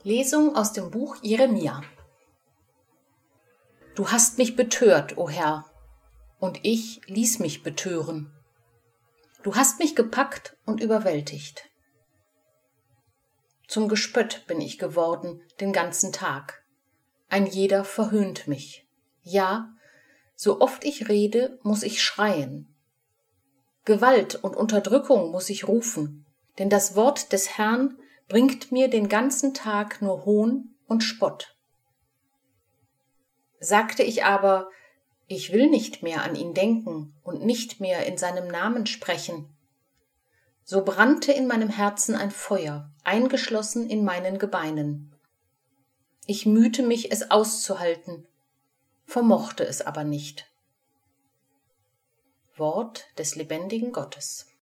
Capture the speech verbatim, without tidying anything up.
Lesung aus dem Buch Jeremia. Du hast mich betört, o Herr, und ich ließ mich betören. Du hast mich gepackt und überwältigt. Zum Gespött bin ich geworden den ganzen Tag. Ein jeder verhöhnt mich. Ja, so oft ich rede, muss ich schreien. Gewalt und Unterdrückung muss ich rufen, denn das Wort des Herrn bringt mir den ganzen Tag nur Hohn und Spott. Sagte ich aber, ich will nicht mehr an ihn denken und nicht mehr in seinem Namen sprechen, so brannte in meinem Herzen ein Feuer, eingeschlossen in meinen Gebeinen. Ich mühte mich, es auszuhalten, vermochte es aber nicht. Wort des lebendigen Gottes.